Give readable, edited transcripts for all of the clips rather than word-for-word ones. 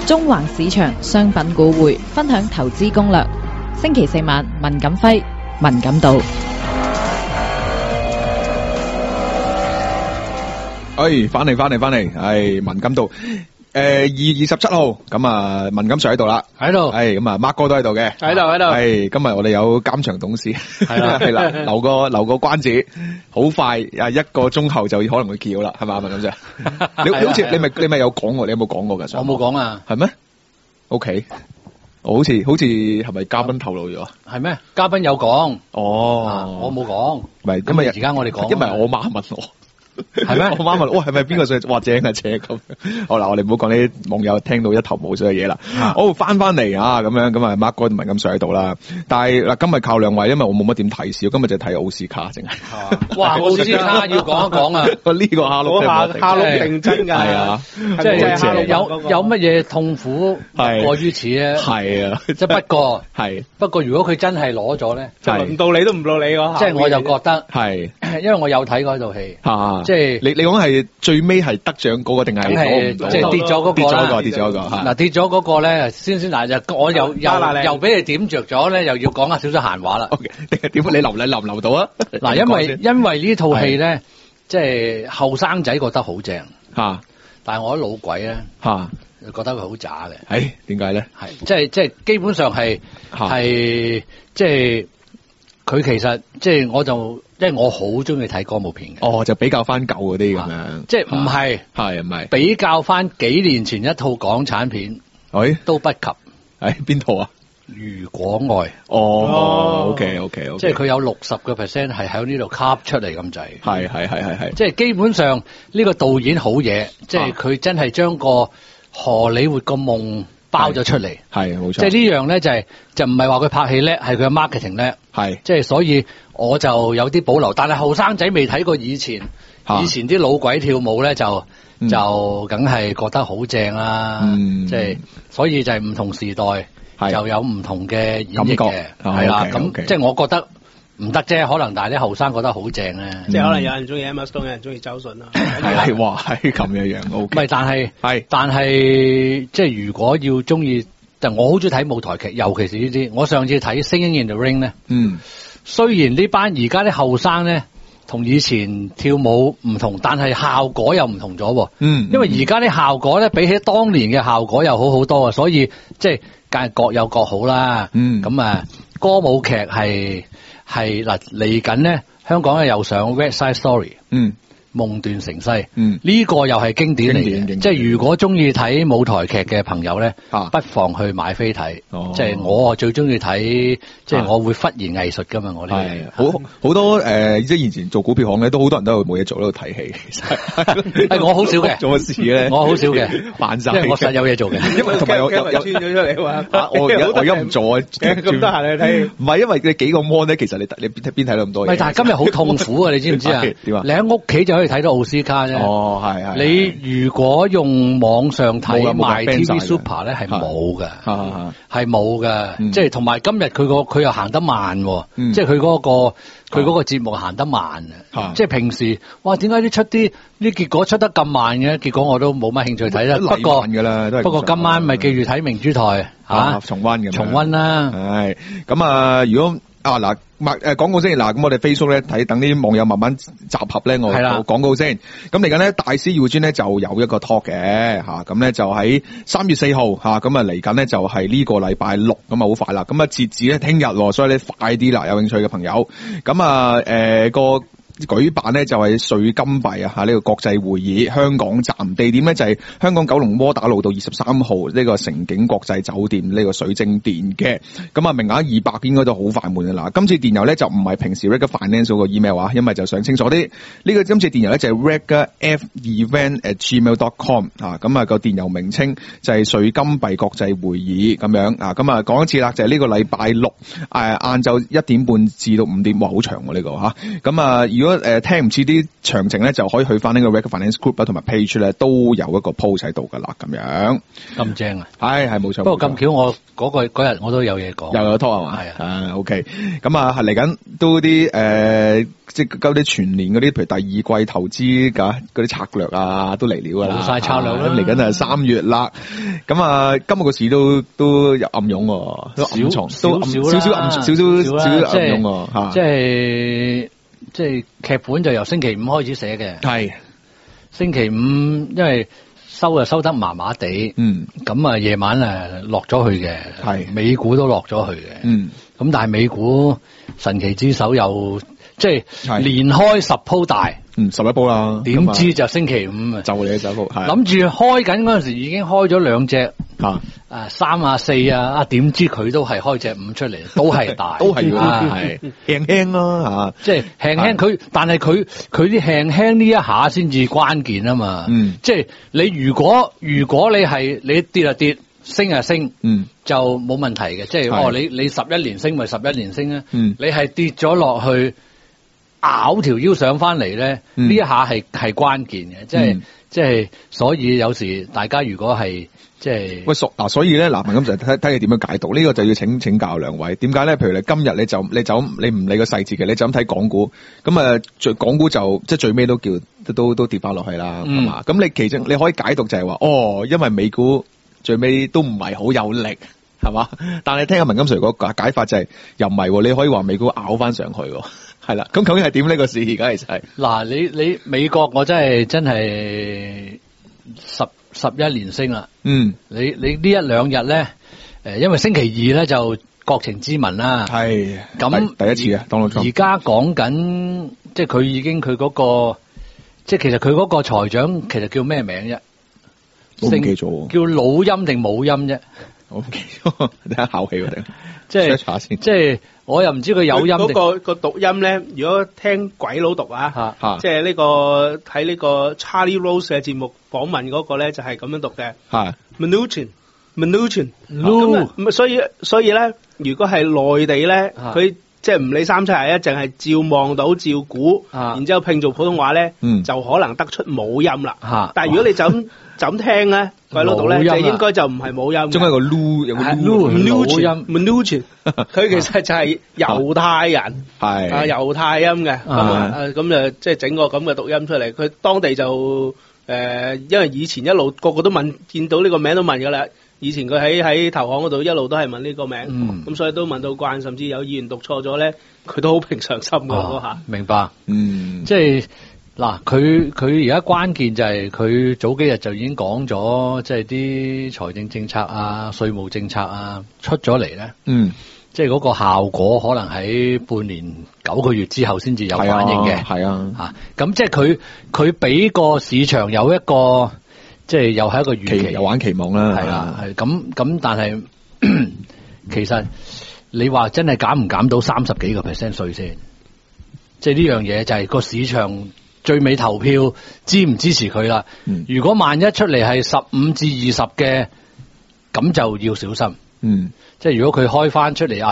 中環市場商品股匯分享投資攻略。星期四晚，文錦輝、文錦道。 翻嚟，文錦道。2月27號，咁啊，文錦 Sir 喺度啦， 喺度， 咁啊，Mark 哥都喺度嘅， 喺度， 今日我哋有監場董事，係啦，留個關子，好快1個鐘後就可能會叫啦，係嘛，文錦 Sir？你好似你咪有講過，你有冇講過㗎？ 我冇講啊， 係咩 ？OK， 我好似係咪嘉賓透露咗？ 係咩？嘉賓有講， 我冇講， 唔係， 因為而家我哋講， 因為我媽問我。 係咩？ 我媽問，係咪邊個上？哇，正啊，正咁。好啦，我哋唔好講啲網友聽到一頭霧水嘅嘢啦。好，翻嚟啊，咁樣咁啊，Mark 哥唔係咁上喺度啦。但係嗱，今日靠兩位，因為我冇乜點睇市，今日就睇奧斯卡，淨係。 哇，奧斯卡要講一講啊！ 呢個哈碌定真㗎， 係啊， 即係有乜嘢痛苦過於此咧？ 係啊， 即係不過，如果佢真係攞咗咧， 就唔到你都唔到你喎。 即係我就覺得係， 因為我有睇過套戲。即係你講係最尾係得獎嗰個定係即係跌咗嗰個跌咗嗰個嗱，跌咗嗰個咧先嗱，就我又俾你點着咗咧，又要講下少少閒話啦。 OK， 點你留唔留到啊？ 嗱，因為呢套戲咧，即係後生仔覺得好正嚇， 但係我啲老鬼咧嚇覺得佢好渣嘅。 點解咧？ 係即係基本上係即係佢其實即係因為我好中意睇歌舞片嘅。 就比較翻舊嗰啲咁樣。 即係唔係比較翻幾年前一套港產片，都不及。 邊套啊？ 如果愛。 OK。 即係佢有60% 係喺呢度吸出嚟咁滯。 係。 即係基本上呢個導演好嘢，即係佢真係將個荷里活個夢包咗出嚟。係冇錯。即係呢樣咧就唔係話佢拍戲叻，係佢嘅 marketing 叻。係。即係所以我就有啲保留，但係後生仔未睇過以前啲老鬼跳舞咧就梗係覺得好正啦。即係所以就係唔同時代就有唔同嘅演繹嘅，係啦。咁即係我覺得唔得啫，可能但係啲後生覺得好正咧。 即係可能有人中意 Emma Stone，有人中意周迅啦。 係哇，係咁樣。唔係，但係即係如果要中意，但我好中意睇舞台劇，尤其是呢啲。我上次睇《Singing in the Rain》咧，雖然呢班而家啲後生咧同以前跳舞唔同，但係效果又唔同咗。因為而家啲效果咧比起當年嘅效果又好好多啊，所以即係梗係各有各好啦。咁啊，歌舞劇係嗱嚟緊咧，香港咧又上《West Side Story》。夢斷城西，呢個又係經典嚟嘅。即係如果中意睇舞台劇嘅朋友咧，不妨去買飛睇。即係我最中意睇，即係我會忽然藝術噶嘛。我呢好多即係以前做股票行咧，都好多人都冇嘢做喺度睇戲。其實我好少嘅， 做乜事咧？ 我好少嘅， 扮晒。 因為我實有嘢做嘅。 因為同埋有穿咗出嚟話，我而家唔做啊， 咁得閒你睇。 唔係因為你幾個 mon 咧，其實你邊睇到咁多嘢？ 但係今日好痛苦啊！你知唔知啊？ 點啊？ 你喺屋企就可以睇到奧斯卡啫。 係。 你如果用網上睇賣 TV Super 咧，係冇嘅，係冇嘅。即係同埋今日佢又行得慢，即係佢嗰個節目行得慢啊。即係平時哇，點解啲結果出得咁慢嘅？結果我都冇乜興趣睇啦。不過今晚咪記住睇明珠台重溫啦。 係咁啊！如果嗱，廣告先嗱，咁我哋 Facebook 咧睇，等啲網友慢慢集合咧，我廣告先。咁嚟緊咧，大師要專咧就有一個 talk 嘅吓，咁咧就喺3月4號吓，咁啊嚟緊咧就係呢個禮拜六，咁啊好快啦，咁啊截止咧聽日，所以咧快啲啦，有興趣嘅朋友，咁啊個舉辦呢就係瑞金幣啊，呢個國際會議香港站，地點呢就係香港九龍窩打老道23號呢個城景國際酒店呢個水晶殿嘅。咁啊名額200應該都好快滿啦。今次電郵呢就唔係平時 Regular Finance 嗰個 email 啊，因為就想清楚啲。呢個今次電郵呢就係 regularfevent@gmail.com 啊，咁啊個電郵名稱就係瑞金幣國際會議咁樣啊。咁啊講一次啦，就係呢個禮拜六晏晝1點半至到5點，哇好長喎呢個吓。咁啊如如果聽唔切啲詳情咧，就可以去翻呢個 Reckitt Finance Group 同埋 page 咧，都有一個 post 喺度噶啦，咁樣。咁正啊！ 係冇錯。 不過咁巧，我嗰日我都有嘢講， 又有 talk 係嘛？係啊。OK， 咁啊係嚟緊都啲即係嗰啲全年嗰啲，譬如第二季投資嗰啲策略啊，都嚟了噶啦。 冇晒策略啦。 嚟緊係3月啦。咁啊，今日個市都有暗湧，都暗藏，都少少暗湧即係劇本就由星期五開始寫嘅。 係星期五，因為收得麻麻地。咁啊，夜晚落咗去嘅。係美股都落咗去嘅。咁但係美股神奇之手又即係連開10鋪大。 11鋪啦。 點知就星期五就你10鋪。係諗住開緊嗰陣時已經開咗2隻。3啊4啊，點知佢都係開隻5出嚟，都係大， 都係係輕輕咯即係輕輕佢，但係佢啲輕輕呢一下先至關鍵啊嘛。即係你如果你係你跌啊跌，升啊升，就冇問題嘅。即係你11年升咪11年升啊。你係跌咗落去，拗條腰上翻嚟咧，呢一下係關鍵嘅。即係所以有時大家如果係即係喂熟嗱，所以咧嗱，文錦就睇你點樣解讀呢個就要請教兩位。點解咧？譬如你今日你唔理個細節嘅，你就咁睇港股咁啊，港股就即係最尾都跌翻落去啦，係嘛？咁你其實你可以解讀就係話因為美股最尾都唔係好有力，係嘛？但係聽阿文錦 Sir 個解法就係又唔係，你可以話美股拗翻上去。係啦，咁究竟係點呢個市？而家其實係嗱，你美國我真係11年升啦。你呢1-2日咧，因為星期2咧就國情咨文啦。係咁第一次啊，當而家講緊，即係佢已經佢嗰個，即係其實佢嗰個財長其實叫咩名啫？ 我唔記咗， 叫老音定冇音啫？ 我唔記咗，你睇下考起定， 即係 search 下先。 即係我又唔知佢有音嗰個讀音咧。如果聽鬼佬讀即係呢個睇呢個 Charlie Rose 嘅節目訪問嗰個咧，就係咁樣讀嘅。係 Mnuchin，所以咧，如果係內地咧，佢即係唔理3七21，淨係照望到照估，然之後拼做普通話咧，就可能得出冇音啦。但係如果你就咁聽咧，鬼佬讀咧，就應該就唔係冇音。 中間有個 lu 有個 Mnuchin，佢其實就係猶太人，係猶太音嘅。咁就即係整個咁嘅讀音出嚟。佢當地就因為以前一路個個都問，見到呢個名都問噶啦。以前佢喺投行嗰度一路都係問呢個名，咁所以都問到慣，甚至有議員讀錯咗咧，佢都好平常心㗎嗰下。 明白，即係嗱，佢而家關鍵就係佢早幾日就已經講咗，即係啲財政政策啊、稅務政策啊出咗嚟咧。即係嗰個效果可能喺半年9個月之後先至有反應嘅。係啊，咁即係佢俾個市場有一個。即係又係一個預期， 又玩期望啦。 係啦，係咁，但係其實你話真係減唔減到30幾個%稅先？即係呢樣嘢就係個市場最尾投票支唔支持佢啦。如果萬一出嚟係15至20嘅，咁就要小心。即係如果佢開翻出嚟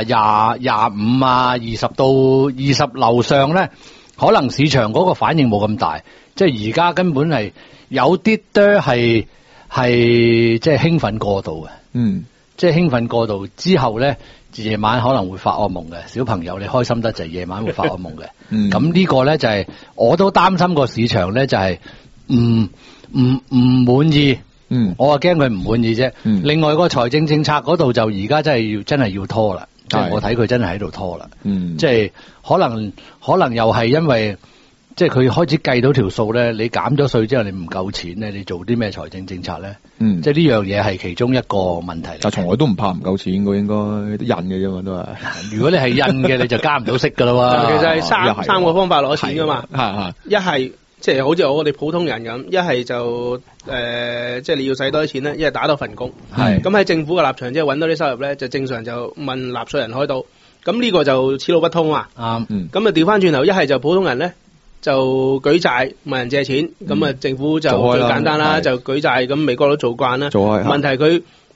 25啊20到20樓上咧，可能市場嗰個反應冇咁大。即係而家根本係。有啲都係即係興奮過度嘅，即係興奮過度之後咧，夜晚可能會發噩夢嘅。小朋友你開心得滯，夜晚會發噩夢嘅。咁呢個咧就係我都擔心個市場咧就係唔滿意。我話驚佢唔滿意啫。另外個財政政策嗰度就而家真係要拖啦。即係我睇佢真係喺度拖啦。即係可能又係因為。即係佢開始計到條數咧，你減咗稅之後你唔夠錢咧，你做啲咩財政政策咧？即係呢樣嘢係其中一個問題。 但從來都唔怕唔夠錢，應該印嘅啫嘛，都係。 如果你係印嘅，你就加唔到息噶啦喎。 其實係三個方法攞錢噶嘛。一係即係好似我哋普通人咁，一係就即係你要使多啲錢咧，一係打多份工。咁喺政府嘅立場，即係揾多啲收入咧，就正常就問納稅人開刀。咁呢個就此路不通啊。咁啊調翻轉頭，一係就普通人咧。就舉債問人借錢，咁政府就最簡單啦，就舉債，咁美國都做慣啦。問題佢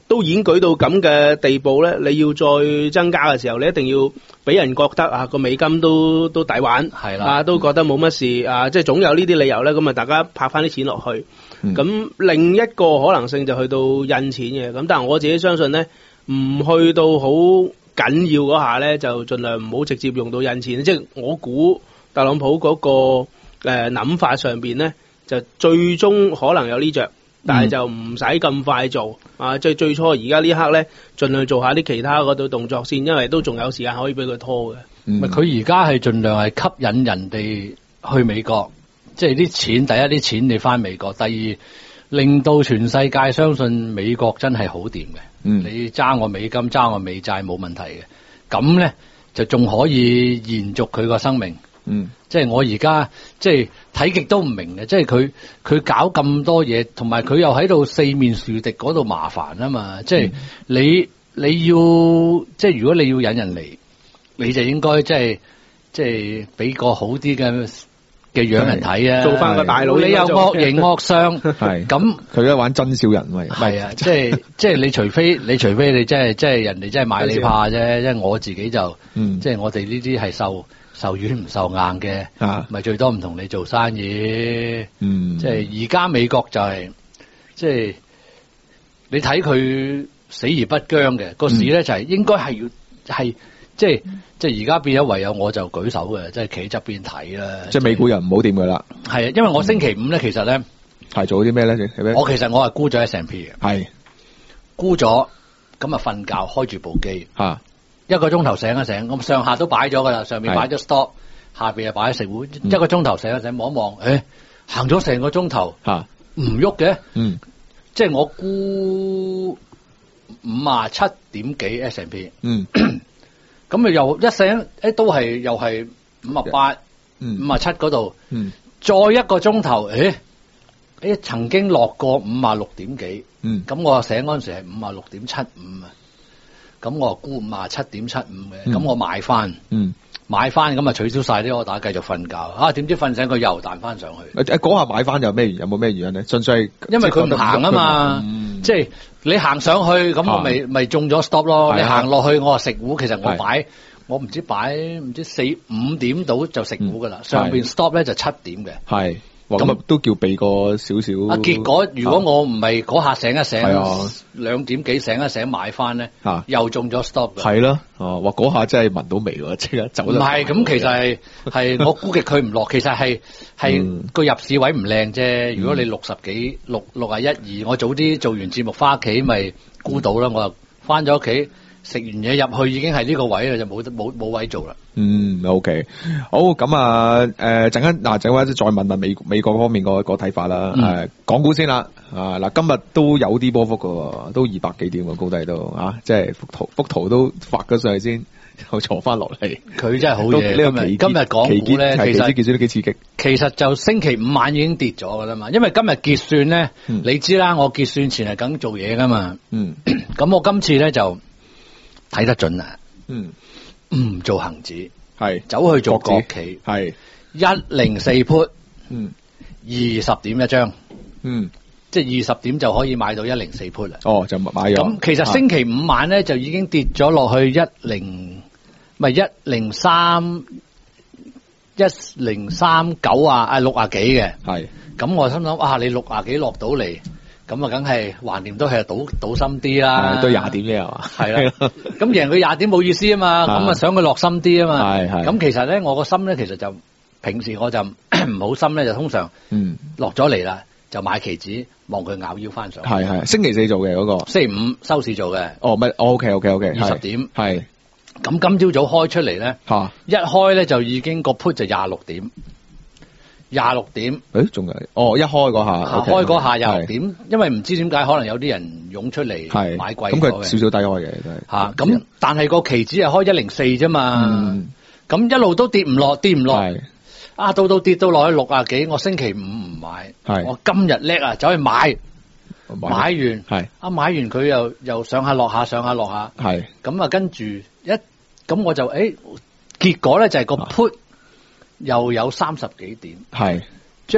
都已經舉到咁嘅地步咧，你要再增加嘅時候，你一定要俾人覺得啊個美金都抵玩， 係啦， 啊都覺得冇乜事啊，即係總有呢啲理由咧，咁啊大家拍翻啲錢落去。咁另一個可能性就去到印錢嘅，咁但係我自己相信咧，唔去到好緊要嗰下咧，就盡量唔好直接用到印錢。即係我估特朗普嗰個諗法上邊咧，就最終可能有呢着。但係就唔使咁快做啊！最初而家呢刻咧，盡量做下啲其他嗰度動作先，因為都仲有時間可以俾佢拖嘅。 佢而家係盡量係吸引人哋去美國，即係啲錢，第一啲錢你翻美國，第二令到全世界相信美國真係好掂嘅。你揸我美金，揸我美債冇問題嘅，咁咧就仲可以延續佢個生命。即係我而家即係睇極都唔明嘅，即係佢搞咁多嘢，同埋佢又喺度四面樹敵嗰度麻煩啊嘛！即係你要即係如果你要引人嚟，你就應該即係俾個好啲嘅樣人睇啊！ 做翻個大佬， 你有惡形惡相，係咁佢而家玩真小人咪係啊！即係你除非你即係人哋真係買你怕啫，因為我自己就即係我哋呢啲係受軟唔受硬嘅，咪最多唔同你做生意。即係而家美國就係即係你睇佢死而不僵嘅個市咧，就係應該係要係即係而家變咗唯有我就舉手嘅，即係企側邊睇啦。 即係美股人唔好掂佢啦。 係啊，因為我星期五咧，其實咧係做啲咩咧？ 我其實係沽咗 S&P 嘅， 係沽咗咁啊瞓覺開住部機1個鐘頭醒一醒，咁上下都擺咗噶啦，上面擺咗 stop， 下邊又擺咗食糊，1個鐘頭醒一醒望一望，行咗成個鐘頭唔喐嘅，即係我估57點幾 S&P， 咁又一醒，都係又係58、57嗰度，再1個鐘頭，曾經落過56點幾，咁我醒嗰陣時係56.75啊。咁我估57.75嘅，咁我買翻咁啊取消晒啲我打繼續瞓覺，點知瞓醒佢又彈翻上去。 嗰下買翻有咩有冇咩原因咧？純粹係因為佢唔行啊嘛，即係你行上去咁我咪中咗 stop 咯。你行落去我話食糊，其實我唔知擺4-5點到就食糊噶啦，上邊 stop 咧就7點嘅。係。 咁啊，都叫避過少少。 結果如果我唔係嗰下醒一醒，2點幾醒一醒買翻咧，又中咗 stop 嘅。係咯， 哇！嗰下真係聞到味喎，即刻走。唔係，咁其實係我估極佢唔落，其實係個入市位唔靚啫。如果你60幾、61、2，我早啲做完節目翻屋企咪估到啦。我又翻咗屋企。食完嘢入去已經係呢個位啦，就冇位做啦。 OK， 好咁啊，陣間嗱，陣間再問問美國方面個睇法啦。港股先啦，嗱，今日都有啲波幅噶，都200幾點嘅高低都即係幅圖都發咗上去先，又坐翻落嚟。 佢真係好嘢。今日港股咧，其實結算都幾刺激。 其實就星期五晚已經跌咗噶啦嘛，因為今日結算咧，你知啦，我結算前係梗做嘢噶嘛。咁我今次咧就睇得準啦，唔做恒指，係走去做國企，係104 put， 20點一張，即係20點就可以買到104 put 啦。 就買咗。 咁其實星期五晚咧就已經跌咗落去103、103.9啊，60幾嘅。係。咁我心諗你60幾落到嚟。咁啊，梗係橫掂都係賭深啲啦， 都20點啫係嘛，係啦。 咁贏佢20點冇意思啊嘛，咁啊想佢落深啲啊嘛。係。咁其實咧，我個心咧，其實就平時我就唔好心咧，就通常落咗嚟啦，就買期指望佢咬腰翻上去。係。 星期4做嘅嗰個， 星期5收市做嘅。 咩 ？OK。 20點。係。咁今朝早開出嚟咧，一開咧就已經個 put 就26點。26點， 仲有，一開嗰下， 開嗰下26點，因為唔知點解，可能有啲人湧出嚟買貴， 咁佢少少低開嘅都係， 咁但係個期指係開104啫嘛，咁一路都跌唔落，到跌到落去60幾，我星期5唔買，我今日叻啊，走去買完，買完佢又上下落下，咁啊跟住咁我就結果咧就係個 put。又有30幾點，將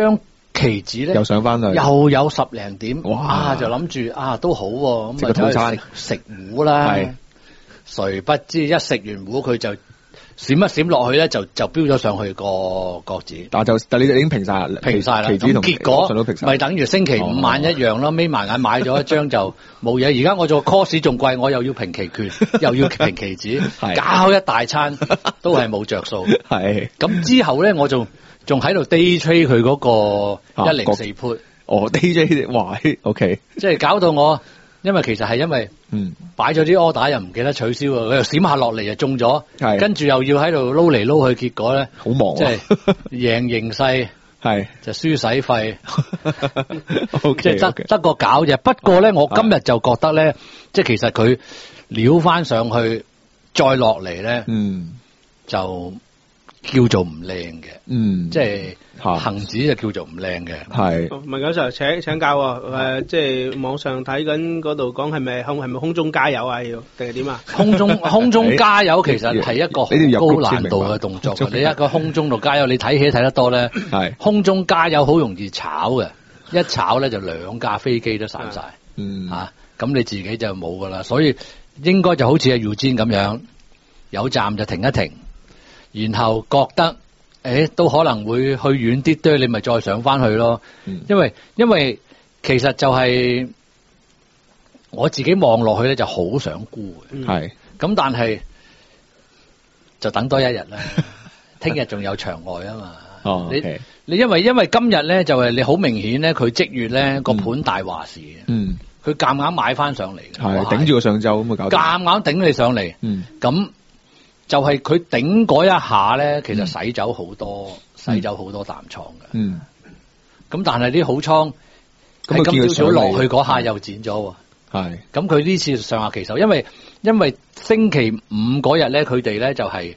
期指咧又上翻去， 又有10零點， 哇！ 就諗住都好喎，咁食個套餐食糊啦。誰不知一食完糊佢就閃一閃落去咧，就飆咗上去個角指。 但你已經平晒啦， 期指同結果咪等於星期五晚一樣咯，眯埋眼買咗一張就冇嘢。而家我做 course 仲貴，我又要平期權，又要平期指，搞一大餐都係冇着數。係咁之後咧，我仲喺度 day trade 佢嗰個104 put。 day trade 哇 ，OK， 即係搞到我。因為其實係因為擺咗啲 order 又唔記得取消啊，佢又閃下落嚟就中咗，跟住又要喺度撈嚟撈去，結果咧好忙， 即係贏形勢就輸使費，即係得個搞啫。不過咧，我今日就覺得咧，即係其實佢撩翻上去再落嚟咧，就叫做唔靚嘅，即係。恒指就叫做唔靚嘅， 係。 文教授請教喎，即係網上睇緊嗰度講係咪空中加油啊？要定係點啊？ 空中加油其實係一個好高難度嘅動作。你一個空中度加油，你睇戲睇得多咧，空中加油好容易炒嘅，一炒咧就2架飛機都散晒，咁你自己就冇噶啦。所以應該就好似阿 Eugene 咁樣，有站就停一停，然後覺得。都可能會去遠啲，你咪再上翻去咯。因為其實就係我自己望落去咧，就好想沽嘅。係咁，但係就等多一日啦。聽日仲有場外啊嘛。你因為今日咧就係你好明顯咧，佢即月咧個盤大話事嘅。佢夾硬買翻上嚟， 係頂住個上晝咁啊，搞夾硬頂你上嚟。咁。就係佢頂嗰一下咧，其實洗走好多淡倉嘅。咁但係啲好倉喺今朝早落去嗰下又剪咗。係。咁佢呢次上下其手，因為星期五嗰日咧，佢哋咧就係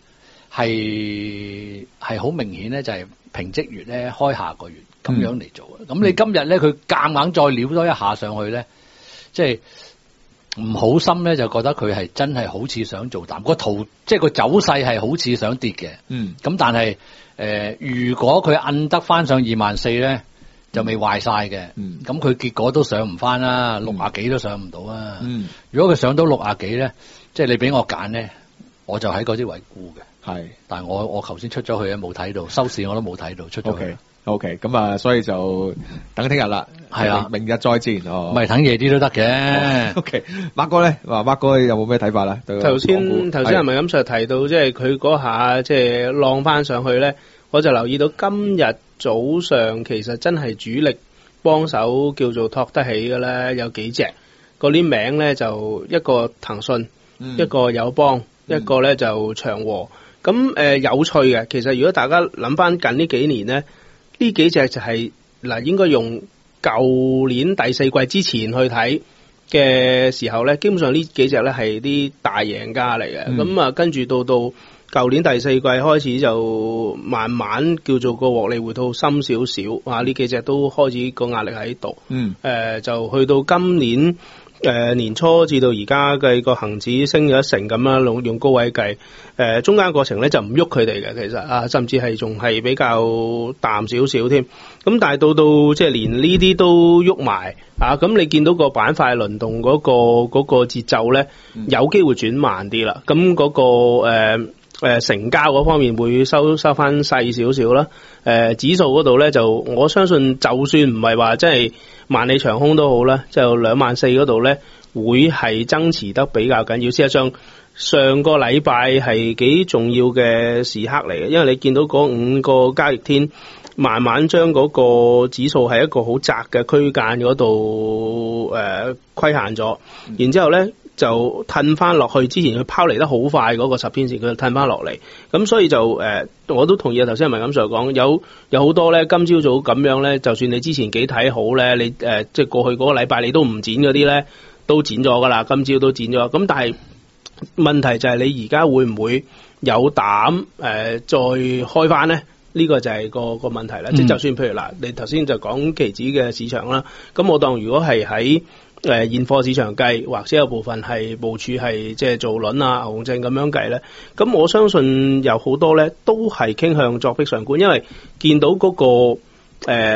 好明顯咧，就係平積月咧開下個月咁樣嚟做嘅。咁你今日咧，佢夾硬再撩多一下上去咧，即係。唔好心咧，就覺得佢係真係好似想做淡個圖，即係個走勢係好似想跌嘅。咁但係如果佢摁得翻上24,000咧，就未壞晒嘅。咁佢結果都上唔翻啦，60幾都上唔到啊。如果佢上到60幾咧，即係你俾我揀咧，我就喺嗰啲位沽嘅。係，但係我頭先出咗去咧，冇睇到收市，我都冇睇到出咗去。 OK， 咁啊，所以就等聽日啦，係啊，明日再戰哦。 咪等夜啲都得嘅。 OK，Mark 哥咧，Mark哥有冇咩睇法咧？ 頭先係咪咁就提到，即係佢嗰下即係浪翻上去咧，我就留意到今日早上其實真係主力幫手叫做托得起嘅咧，有幾隻嗰啲名咧，就一個騰訊，一個友邦，一個咧就長和。咁有趣嘅，其實如果大家諗翻近呢幾年咧。呢幾隻就係應該用舊年第4季之前去睇嘅時候咧，基本上呢幾隻咧係啲大贏家嚟嘅。咁跟住到舊年第4季開始就慢慢叫做個獲利回吐深少少啊，呢幾隻都開始個壓力喺度。就去到今年年初至到而家嘅個恒指升咗1成咁啦，用高位計，中間過程咧就唔喐佢哋嘅，其實啊，甚至係仲係比較淡少少添。咁但係到即係連呢啲都喐埋啊，咁你見到個板塊輪動嗰個節奏咧，有機會轉慢啲啦。咁嗰個成交嗰方面會收翻細少少啦。指數嗰度咧就我相信，就算唔係話真係萬里長空都好啦，就24,000嗰度咧會係增持得比較緊要。事實上上個禮拜係幾重要嘅時刻嚟嘅，因為你見到嗰5個交易天慢慢將嗰個指數係一個好窄嘅區間嗰度規限咗，然之後咧就褪翻落去，之前佢拋離得好快嗰個10天線，佢就褪翻落嚟。咁所以就我都同意頭先文錦 Sir 講，有好多咧今朝早咁樣咧，就算你之前幾睇好咧，你即係過去嗰個禮拜你都唔剪嗰啲咧，都剪咗噶啦，今朝都剪咗。咁但係問題就係你而家會唔會有膽再開翻咧？呢個就係個問題啦。即係就算譬如嗱，你頭先就講期指嘅市場啦，咁我當如果係喺現貨市場計，或者有部分係部署係即係做輪啊、牛熊證咁樣計咧，咁我相信有好多咧都係傾向作壁上觀，因為見到嗰個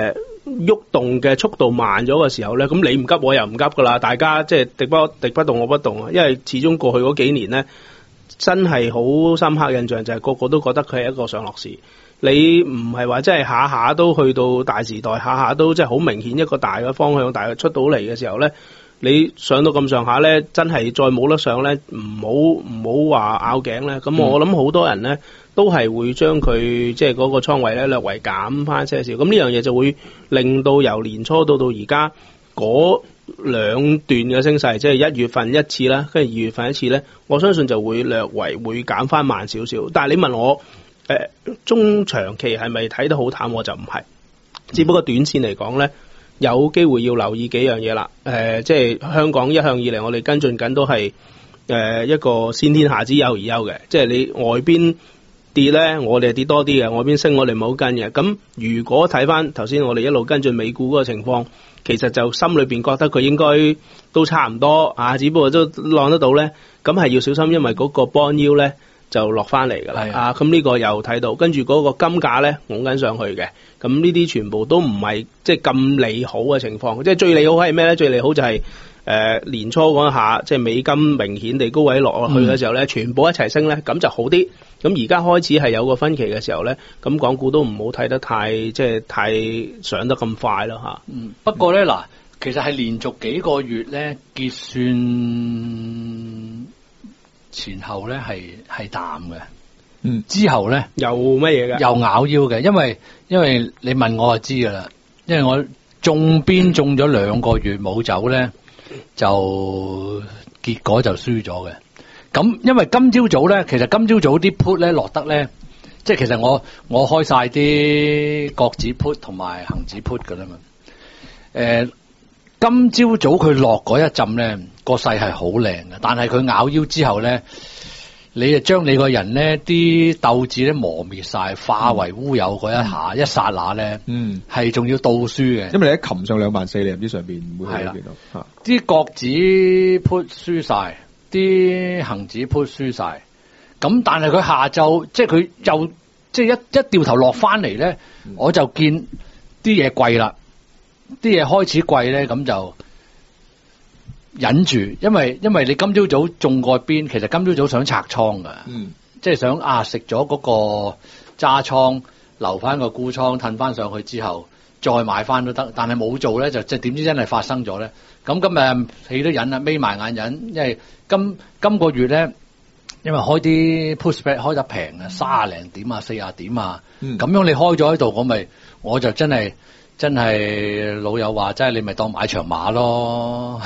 喐動嘅速度慢咗嘅時候咧，咁你唔急我又唔急噶啦，大家即係敵不動我不動啊，因為始終過去嗰幾年咧，真係好深刻印象就係個個都覺得佢係一個上落市。你唔係話真係下下都去到大時代，下下都即係好明顯一個大嘅方向，大嘅出到嚟嘅時候咧，你上到咁上下咧，真係再冇得上咧，唔好話拗頸咧。咁我諗好多人咧都係會將佢即係嗰個倉位咧略為減翻些少。咁呢樣嘢就會令到由年初到而家嗰兩段嘅升勢，即係1月份一次啦，跟住2月份一次咧，我相信就會略為會減翻慢少少。但係你問我，中長期係咪睇得好淡？我就唔係，只不過短線嚟講咧，有機會要留意幾樣嘢啦。即係香港一向以嚟，我哋跟進緊都係一個先天下之憂而憂嘅，即係你外邊跌咧，我哋跌多啲嘅；外邊升，我哋冇跟嘅。咁如果睇翻頭先，我哋一路跟進美股嗰個情況，其實就心裏邊覺得佢應該都差唔多啊，只不過都浪得到咧。咁係要小心，因為嗰個 bond yield 咧就落翻嚟㗎啦。啊，咁呢個又睇到，跟住嗰個金價咧拱緊上去嘅。咁呢啲全部都唔係即係咁利好嘅情況。即係最利好係咩咧？最利好就係年初嗰下，即係美金明顯地高位落去嘅時候咧，全部一齊升咧，咁就好啲。咁而家開始係有個分歧嘅時候咧，咁港股都唔好睇得太即係太上得咁快咯嚇。 不過咧嗱，其實係連續幾個月咧結算前後咧係淡嘅。之後咧又乜嘢嘅？ 又咬腰嘅，因為你問我就知噶啦，因為我中邊中咗2個月冇走咧，就結果就輸咗嘅。咁因為今朝早咧，其實今朝早啲 put 咧落得咧，即係其實我開晒啲國指 put 同埋恒指 put 噶啦嘛。今朝早佢落嗰一陣咧，個勢係好靚嘅，但係佢咬腰之後咧，你就將你個人咧啲鬥志咧磨滅晒，化為烏有嗰一下，一剎那咧，係仲要倒輸嘅。 因為你喺擒上24000，你唔知上邊會去到邊度。 啲國指 put 輸晒，啲恒指 put 輸晒。咁但係佢下晝即係佢又即係一掉頭落翻嚟咧，我就見啲嘢貴啦，啲嘢開始貴咧，咁就忍住，因為你今朝早中過邊，其實今朝早想拆倉噶，即係想食咗嗰個揸倉，留翻個沽倉，褪翻上去之後再買翻都得，但係冇做咧，就即係點知真係發生咗咧。咁今日起都忍啦，眯埋眼忍，因為今個月咧，因為開啲 put spread 開得平啊，30零點啊，40點啊，咁樣你開咗喺度，我就真係老友話，真係你咪當買場馬咯。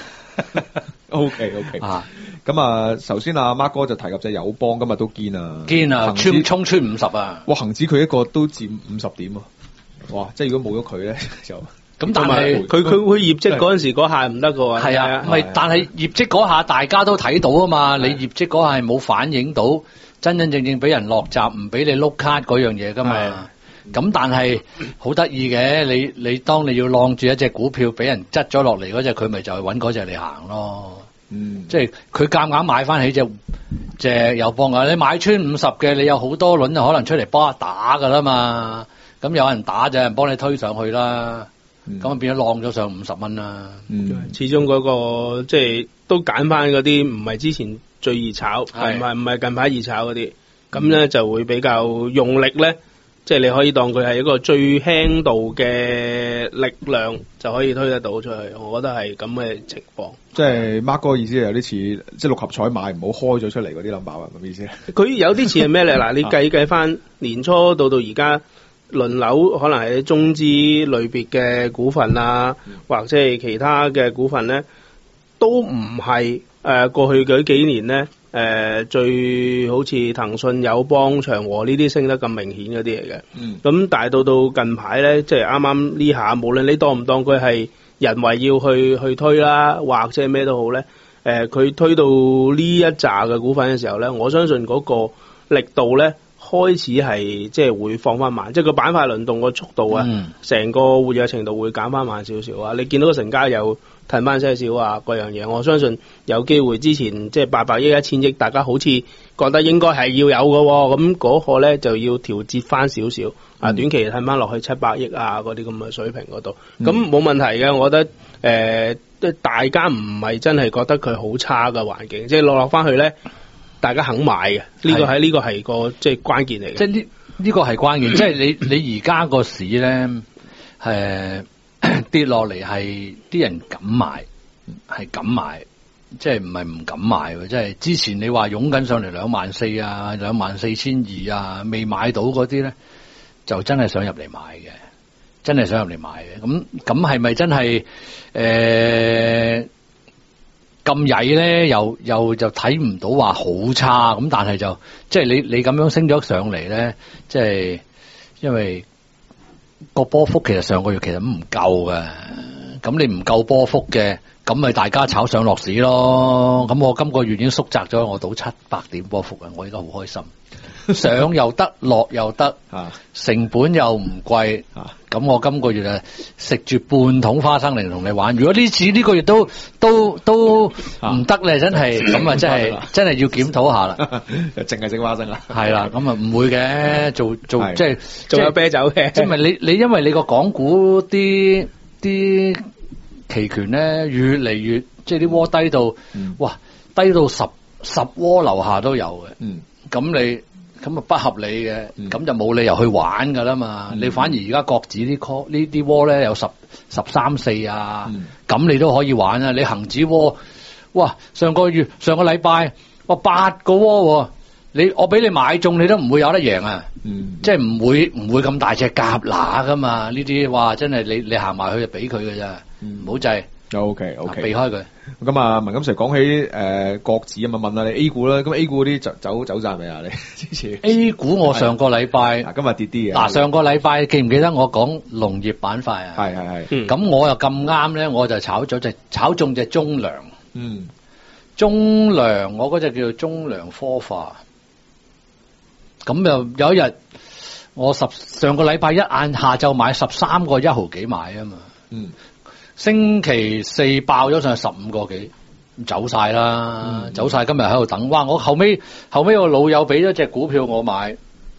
OK 咁啊，首先阿 Mark 哥就提及隻友邦今日都堅啊， 衝穿50啊！ 哇，恒指佢一個都佔50點啊！哇，即係如果冇咗佢咧就咁，但係佢業績嗰陣時嗰下唔得噶喎。 係啊，但係業績嗰下大家都睇到啊嘛，你業績嗰下係冇反映到真真正正俾人落閘，唔俾你碌卡嗰樣嘢噶嘛。咁但係好得意嘅，你當你要晾住一隻股票俾人執咗落嚟嗰隻，佢咪就係揾嗰隻嚟行咯。即係佢夾硬買翻起隻友邦啊！你買穿50嘅，你有好多輪就可能出嚟幫打噶啦嘛。咁有人打就有人幫你推上去啦。咁變咗晾咗上50蚊啦。 始終嗰個即係都揀翻嗰啲唔係之前最易炒，唔係近排易炒嗰啲，咁咧就會比較用力咧。即係你可以當佢係一個最輕度嘅力量就可以推得到出去，我覺得係咁嘅情況。 即係 Mark 哥意思係有啲似即係六合彩買唔好開咗出嚟嗰啲 number 啊，咁意思。佢有啲似係咩咧？嗱，你計翻年初到而家輪流，可能係中資類別嘅股份啊，或者係其他嘅股份咧，都唔係過去嗰幾年咧。最好似騰訊、友邦、長和呢啲升得咁明顯嗰啲嚟嘅，咁但係到近排咧，即係啱啱呢下，無論你當唔當佢係人為要去推啦，或者咩都好咧，佢推到呢一紮嘅股份嘅時候咧，我相信嗰個力度咧，好開始係即係會放翻慢，即係個板塊輪動個速度啊，成個活躍程度會減翻慢少少啊。你見到個成交又褪翻些少啊，嗰樣嘢，我相信有機會之前即係800億、1000億，大家好似覺得應該係要有嘅，咁嗰個咧就要調節翻少少啊，短期褪翻落去700億啊嗰啲咁嘅水平嗰度，咁冇問題嘅，我覺得大家唔係真係覺得佢好差嘅環境，即係落翻去咧。大家肯買嘅，呢個係個即係關鍵嚟嘅。即係呢個係關鍵，即係你而家個市咧，跌落嚟係啲人敢買，係敢買，即係唔係唔敢買喎。即係之前你話湧緊上嚟24000啊、24200啊，未買到嗰啲咧，就真係想入嚟買嘅，真係想入嚟買嘅。咁係咪真係咁曳咧，又就睇唔到話好差咁，但係就即係你咁樣升咗上嚟咧，即係因為個波幅其實上個月其實唔夠嘅，咁你唔夠波幅嘅，咁咪大家炒上落市咯。咁我今個月已經縮窄咗，我賭700點波幅啊，我而家好開心。上又得，落又得，成本又唔貴，咁我今個月啊食住半桶花生嚟同你玩。如果呢次呢個月都唔得咧，真係咁啊，真係要檢討下啦。 淨係食花生啦， 係啦，咁啊唔會嘅，做即係仲有啤酒嘅。 即係你因為你個港股啲期權咧越嚟越即係啲窩低到，哇低到10窩樓下都有嘅，咁咁啊不合理嘅，咁就冇理由去玩噶啦嘛。你反而而家國指啲 call 呢啲窩咧有13、14啊，咁你都可以玩啊。你恒指窩，哇上個禮拜哇8個窩，我俾你買中，你都唔會有得贏啊。即係唔會咁大隻夾乸噶嘛。呢啲哇真係你行埋去就俾佢㗎咋，唔好制。 OK， 避開佢。 咁啊，文錦 Sir 講起國指啊嘛，問下你 A 股啦。咁 A 股嗰啲走晒未啊？你之前 A 股我上個禮拜今日跌啲嘅。 嗱，上個禮拜記唔記得我講農業板塊啊？ 係。 咁我又咁啱咧，我就炒中隻中糧。中糧我嗰隻叫做中糧科化。咁又有一日，我上個禮拜一晏下晝買13個1毫幾買啊嘛。星期四爆咗上去15個幾，走晒啦，走晒。今日喺度等，哇！我後尾我老友俾咗隻股票我買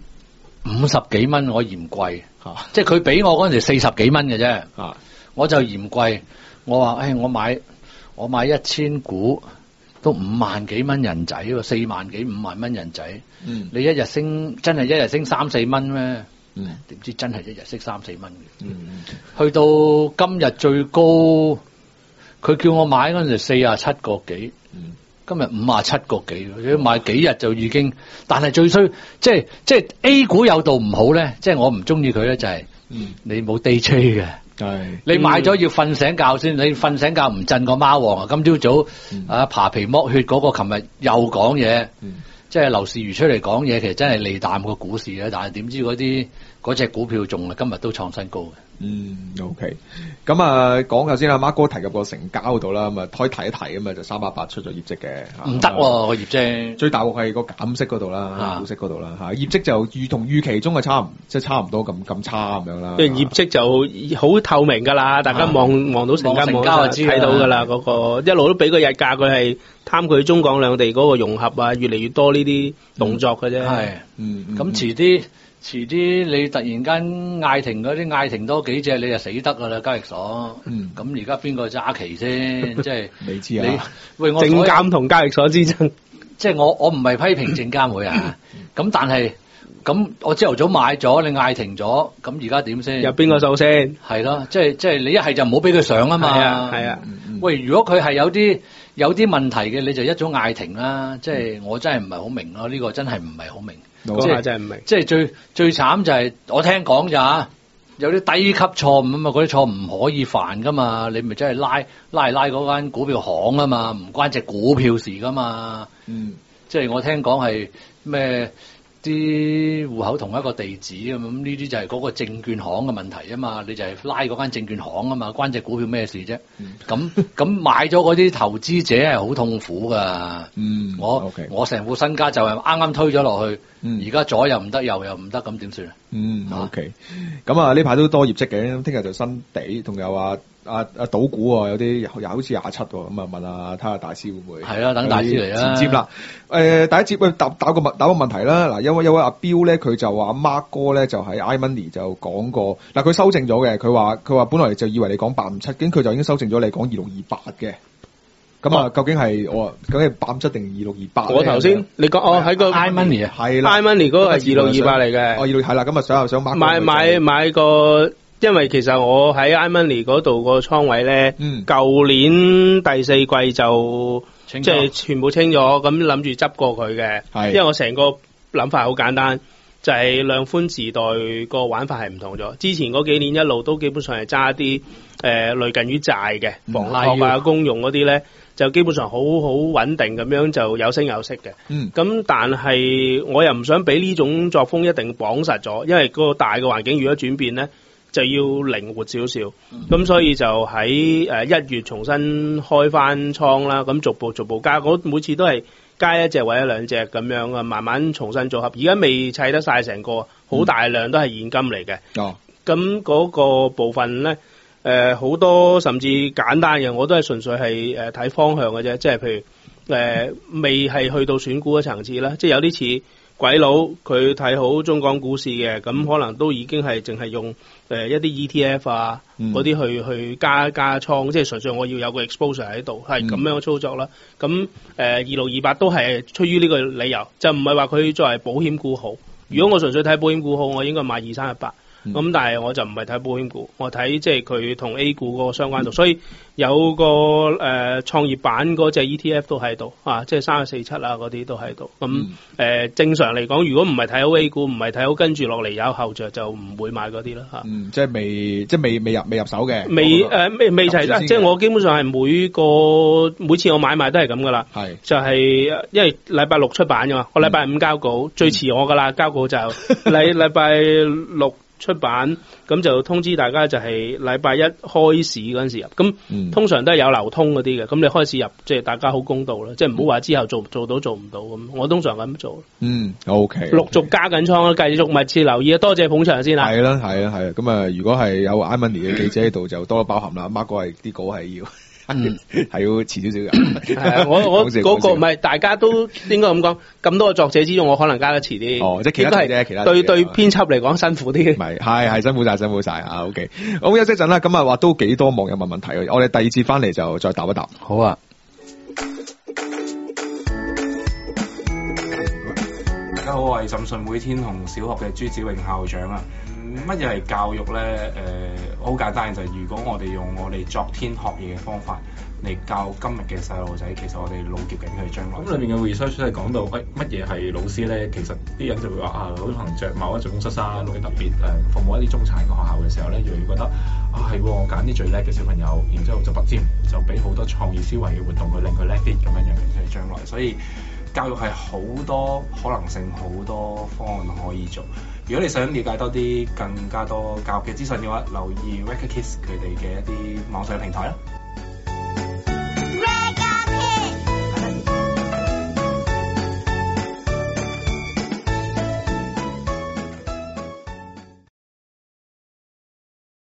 50幾蚊，我嫌貴，即係佢俾我嗰陣時40幾蚊嘅啫，我就嫌貴。我話我買1000股都5萬幾蚊人仔，4萬幾5萬蚊人仔，你一日升真係一日升3、4蚊咩？點知真係一日升3、4蚊嘅，去到今日最高，佢叫我買嗰陣時47個幾，今日57個幾，買幾日就已經。但係最衰，即係 A 股有度唔好咧，即係我唔中意佢咧，就係你冇 day trade 嘅，你買咗要瞓醒覺先，你瞓醒覺唔震個貓王啊！今朝早扒皮剝血嗰個，琴日又講嘢。即係劉士余出嚟講嘢，其實真係利淡個股市嘅，但係點知嗰隻股票仲今日都創新高嘅。 OK。咁啊，講頭先阿 Mark 哥提及個成交度啦，咁啊可以提一提咁啊，就388出咗業績嘅。 唔得個業績，最大鑊係個減息嗰度啦，股息嗰度啦嚇。業績就同預期中係差唔多咁差咁樣啦。 即係業績就好透明㗎啦，大家望到成交就知睇到㗎啦。嗰個一路都俾個日價，佢係貪佢中港兩地嗰個融合啊，越嚟越多呢啲動作嘅啫。 係，咁遲啲你突然間嗌停嗰啲嗌停多幾隻，你就死得㗎啦，交易所。咁而家邊個揸旗先？即係未知啊。 喂， 證監同交易所之爭， 即係我唔係批評證監會啊。咁但係咁我朝頭早買咗，你嗌停咗，咁而家點先？ 入邊個數先？ 係咯，即係你一係就唔好俾佢上啊嘛。 係啊。 喂，如果佢係有啲問題嘅，你就一早嗌停啦。即係我真係唔係好明咯，呢個真係唔係好明。 嗰下真係唔明。 即係最慘就係我聽講咋，有啲低級錯誤啊嘛，嗰啲錯誤唔可以犯噶嘛，你咪真係拉嗰間股票行啊嘛，唔關隻股票事噶嘛。即係我聽講係咩啲戶口同一個地址咁，呢啲就係嗰個證券行嘅問題啊嘛，你就係拉嗰間證券行啊嘛，關隻股票咩事啫？咁買咗嗰啲投資者係好痛苦噶。我成副身家就係啱啱推咗落去，而家左又唔得，右又唔得，咁點算啊 ？OK， 咁啊呢排都多業績嘅，聽日就新地，同有賭股啊，有啲又好似27喎，咁啊問下睇下大師會唔會？ 係啦，等大師嚟啦。 前接啦，第一節答個問題啦。嗱，因為阿彪咧，佢就話 Mark 哥咧就喺 iMoney 就講過，嗱佢修正咗嘅，佢話本來就以為你講857，咁佢就已經修正咗你講2628嘅。咁啊，究竟係857定2628？我頭先你講喺個 iMoney 啊， 係啦 ，iMoney 嗰個係2628嚟嘅。 係啦，咁啊想 Mark 買個。因為其實我喺 iMoney 嗰度個倉位咧，舊年第4季就即係全部清咗，咁諗住執過佢嘅。因為我成個諗法好簡單，就係量寬時代個玩法係唔同咗。之前嗰幾年一路都基本上係揸啲類近於債嘅房託啊、公用嗰啲咧，就基本上好穩定咁樣就有升有息嘅。咁但係我又唔想俾呢種作風一定綁實咗，因為個大嘅環境如果轉變咧，就要靈活少少，咁所以就喺1月重新開翻倉啦，咁逐步加，我每次都係加一隻或者兩隻咁樣啊，慢慢重新組合。而家未砌得晒成個，好大量都係現金嚟嘅。咁嗰個部分咧，好多甚至簡單嘅，我都係純粹係睇方向嘅啫，即係譬如未係去到選股嘅層次啦，即係有啲似鬼佬佢睇好中港股市嘅，咁可能都已經係淨係用一啲 ETF 啊嗰啲去加倉，即係純粹我要有個 exposure 喺度，係咁樣嘅操作啦。咁2628都係出於呢個理由，就唔係話佢作為保險股好。如果我純粹睇保險股好，我應該買2318。咁但係我就唔係睇保險股，我睇即係佢同 A 股嗰個相關度，所以有個創業板嗰隻 ETF 都喺度啊，即係3247啊嗰啲都喺度。咁正常嚟講，如果唔係睇好 A 股，唔係睇好跟住落嚟有後着，就唔會買嗰啲啦嚇。 即係未入手嘅。 未齊啦，即係我基本上係每次我買賣都係咁噶啦。係就係因為禮拜6出版噶嘛，我禮拜5交稿，最遲我噶啦，交稿就禮拜6。出版咁就通知大家就係禮拜1開市嗰陣時入，咁通常都係有流通嗰啲嘅，咁你開始入即係大家好公道啦，即係唔好話之後做到做唔到咁，我通常咁做。 OK， 陸續加緊倉啦，繼續密切留意啊，多謝捧場先啦。 係啦，咁啊，如果係有 iMoney 嘅記者喺度，就多多包涵啦。Mark 哥係啲稿係要。係要遲少少嘅。 我嗰個唔係，大家都應該咁講。咁多個作者之中，我可能加得遲啲。 即係其他嘅，其他對編輯嚟講辛苦啲。 係辛苦晒啊 OK， 好休息陣啦。咁啊話都幾多網友問問題，我哋第二節翻嚟就再答一答。 好啊。 大家好，我係浸信會天虹小學嘅朱子穎校長啊。乜嘢係教育咧？好簡單嘅就係，如果我哋用我哋昨天學嘢嘅方法嚟教今日嘅細路仔，其實我哋老劫緊佢將來。 咁裏面嘅 research 係講到，乜嘢係老師咧？其實啲人就會話可能着某一種恤衫會特別服務一啲中產嘅學校嘅時候咧，越嚟越覺得係我揀啲最叻嘅小朋友，然之後就拔尖，就俾好多創意思維嘅活動去令佢叻啲咁樣嘅佢將來。所以教育係好多可能性，好多方案可以做。如果你想了解多啲更加多教育嘅資訊嘅話，留意 Reckitt Kids 佢哋嘅一啲網上平台啦。